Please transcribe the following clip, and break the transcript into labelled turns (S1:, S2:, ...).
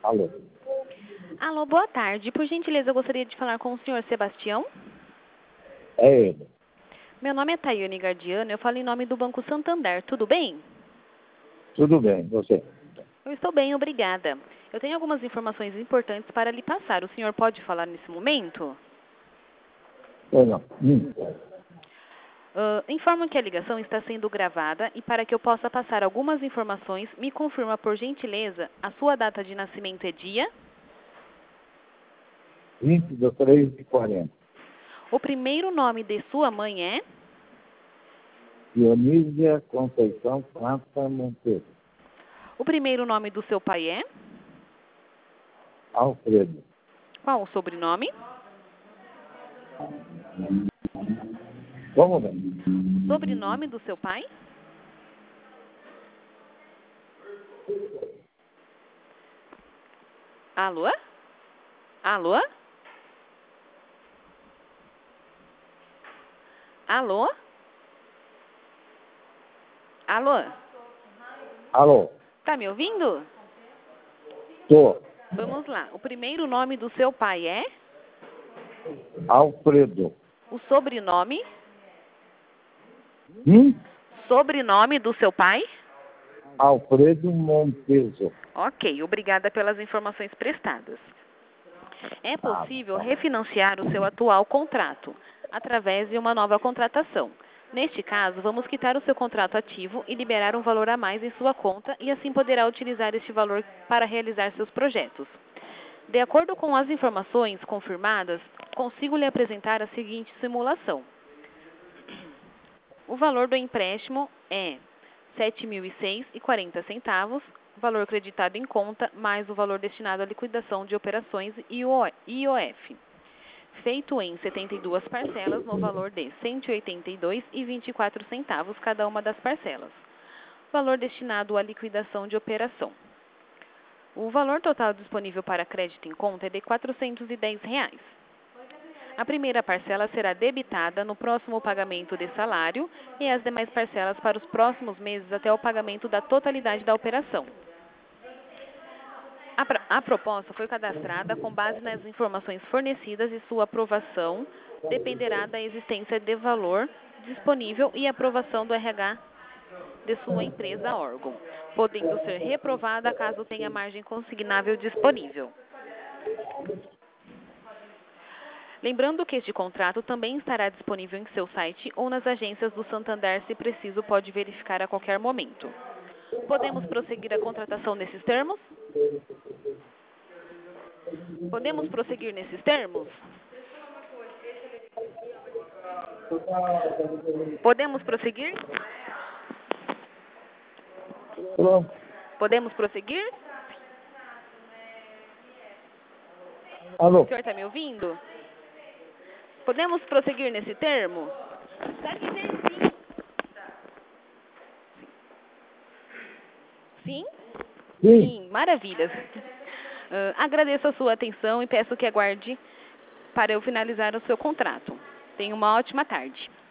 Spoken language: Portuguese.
S1: Alô.
S2: Alô, boa tarde. Por gentileza, eu gostaria de falar com o senhor Sebastião.
S1: É ele.
S2: Meu nome é Tayane Gardiano, eu falo em nome do Banco Santander. Tudo bem?
S1: Tudo bem, você?
S2: Eu estou bem, obrigada. Eu tenho algumas informações importantes para lhe passar. O senhor pode falar nesse momento?
S1: Ou não?
S2: Informo que a ligação está sendo gravada e para que eu possa passar algumas informações, me confirma, por gentileza, a sua data de nascimento é dia?
S1: 20/3/40.
S2: O primeiro nome de sua mãe é?
S1: Dionísia Conceição França Monteiro.
S2: O primeiro nome do seu pai é?
S1: Alfredo.
S2: Qual o sobrenome?
S1: Vamos ver.
S2: Sobrenome do seu pai? Alô? Alô? Alô? Alô?
S1: Alô.
S2: Tá me ouvindo?
S1: Tô.
S2: Vamos lá. O primeiro nome do seu pai é?
S1: Alfredo.
S2: O sobrenome? Sobrenome do seu pai?
S1: Alfredo Monteiro.
S2: Ok, obrigada pelas informações prestadas. É possível refinanciar o seu atual contrato através de uma nova contratação. Neste caso, vamos quitar o seu contrato ativo e liberar um valor a mais em sua conta e assim poderá utilizar este valor para realizar seus projetos. De acordo com as informações confirmadas, consigo lhe apresentar a seguinte simulação. O valor do empréstimo é R$ 7.006,40, valor creditado em conta, mais o valor destinado à liquidação de operações e IOF, feito em 72 parcelas no valor de R$ 182,24 cada uma das parcelas. Valor destinado à liquidação de operação. O valor total disponível para crédito em conta é de R$ 410. A primeira parcela será debitada no próximo pagamento de salário e as demais parcelas para os próximos meses até o pagamento da totalidade da operação. A proposta foi cadastrada com base nas informações fornecidas e sua aprovação dependerá da existência de valor disponível e aprovação do RH de sua empresa órgão, podendo ser reprovada caso tenha margem consignável disponível. Lembrando que este contrato também estará disponível em seu site ou nas agências do Santander, se preciso, pode verificar a qualquer momento. Podemos prosseguir a contratação nesses termos? Podemos prosseguir nesses termos? Podemos prosseguir?
S1: Pronto.
S2: Podemos prosseguir?
S1: Alô.
S2: O senhor está me ouvindo? Podemos prosseguir nesse termo? Sim? Sim, maravilha. Agradeço a sua atenção e peço que aguarde para eu finalizar o seu contrato. Tenha uma ótima tarde.